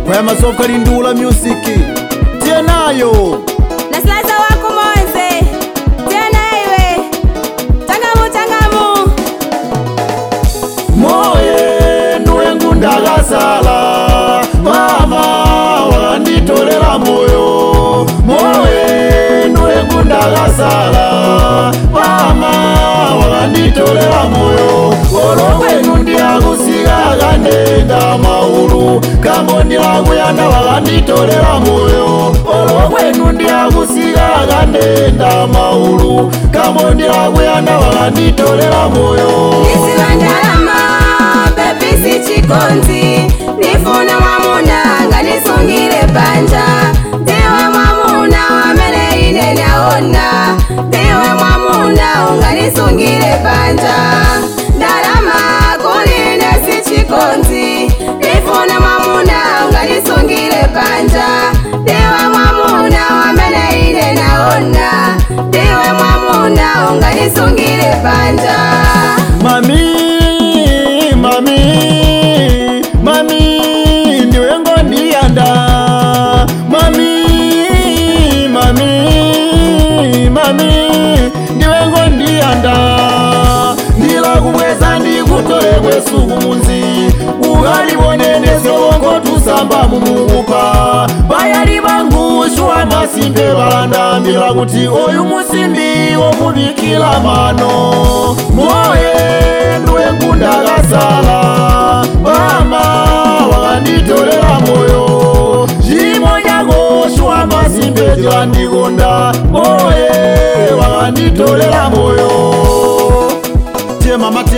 Kwaya masoka lindula music tienayo na Sliza wako Moze tena iwe tangamu moye nwengu ndagasala mama wanditolera moyo moye nwengu ndagasala mama wanditolera moyo olowenu ndiagusigaga ndenda maulu kamondila kuyanda wanditolera moyo olowenu ndiagusigaga ndenda maulu kamondila kuyanda wanditolera moyo Nisiwandalama baby si chikonzi nifuna mwamuna nganisungile banja Dewa mwamuna wamene ine naona Dewa mwamuna unganisungile banja Ndalama kuline si chikonzi nifuna mwamuna unganisungile banja Dewa mwamuna wamene ine naona Dewa mwamuna unganisungile banja Mami, ndiwe ngondiyanda Mami, ndiwe ngondiyanda ndila kumweza ndikutole kwesuku munzi ukalibonene soko tusamba mumukupa bayali bangu shwa masimbe balandambila kuti oyu musimbi womubikila mano moye ndiwe ngundakasala mama wakanditolera moyo chimo chako shwa masimbe tiwandikonda moye wakanditolera moyo temama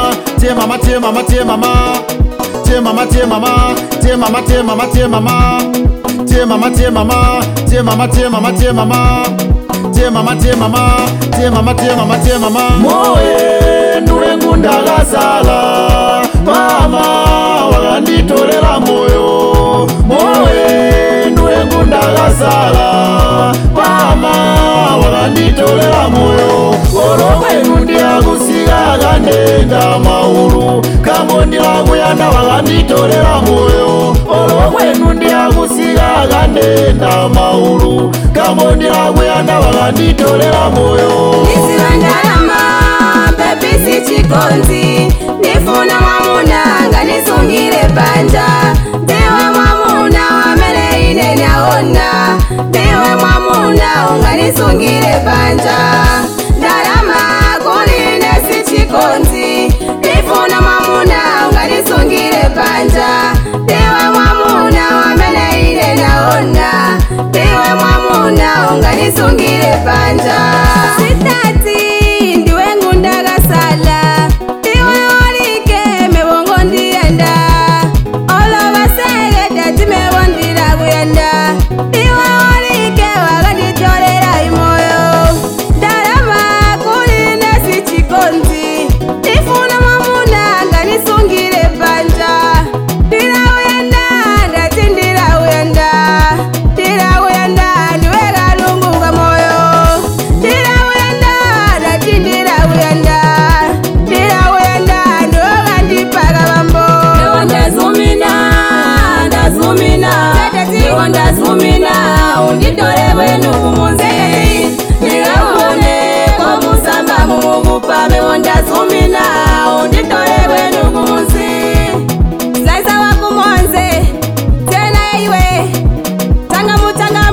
moye nwengu ndakasala mama wakanditolera moyo moye nwengu ndakasala mama wakanditolera moyo olowenu ndiagusigaga ndenda maulu kamondila kuyanda wakanditolera moyo olowenu ndiagusigaga ndenda maulu kamondila kuyanda wakanditolera moyo Nisiwandalama baby si chikonzi nifuna mwamuna nganisungile banja Dewa mwamuna wamene ine naona Dewa mwamuna unganisungile banja Ndalama kuline si chikonzi nifuna mwamuna unganisungile banja Dewa mwamuna wamene ine naona Dewa mwamuna unganisungile banja Sitati ndiwe ngundakasala Ndiwe olike mebongo ndiyanda Olobasege tati mebondira kuyanda Ndiwe olike wakanditolera imoyo Ndalama kuline si chikonzi Nifuna mwamuna nganisungile banja Ndira uyanda ndati ndira uyanda Ndira uyanda ndiwe kalunguka moyo Ndira uyanda ndati ndira uyanda Ndira uyanda ndiwe kandipaka bambo Ewa ndazumina Ewa ndazumina unditole wenu kumunzi Ndikawone kwa musamba mumukupa Ewa ndazumina unditole wenu kumunzi Sliza wako Moze tena iwe tangamu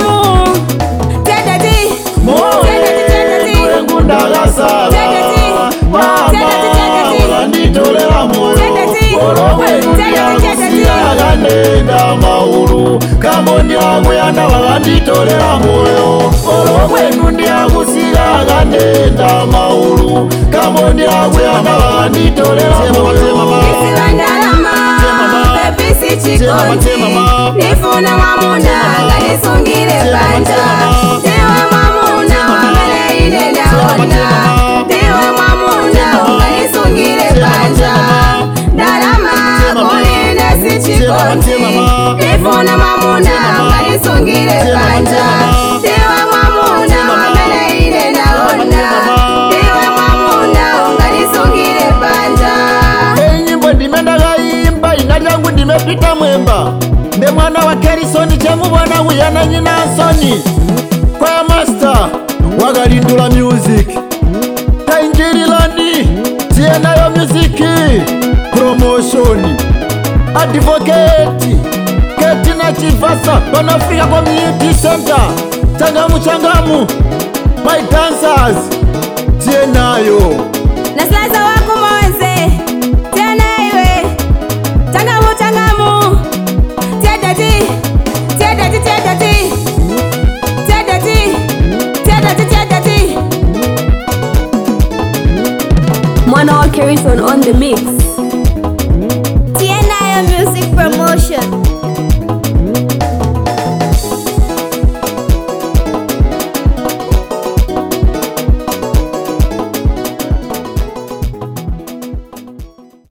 Tedeti moye nwengu ndakasala mama wakanditolera moyo olowenu ndiagusigaga ndenda maulu kamondila kuyanda wakanditolera moyo olowenu ndiagusigaga ndenda maulu kamondila kuyanda wakanditolera moyo Nisiwandalama baby si chikonzi nifuna mwamuna nganisungile banja Dewa mwamuna wamene ine naona Dewa mwamuna unganisungile banja Ndalama kuline si chikonzi nifuna mwamuna unganisungile banja Dewa mwamuna wamene ine naona Dewa mwamuna unganisungile banja nyimbo ndimendakaimba inati yangu ndimepita mwemba nde mwana wa tena nyina Soni kwa master wagalindula music tainjirilani tena yo music promotion advocate Ketina Chivasa Pan-Africa Community Center Changamu my dancers tienayo na slicer wako Moise tena iwe Changamu Tiedeti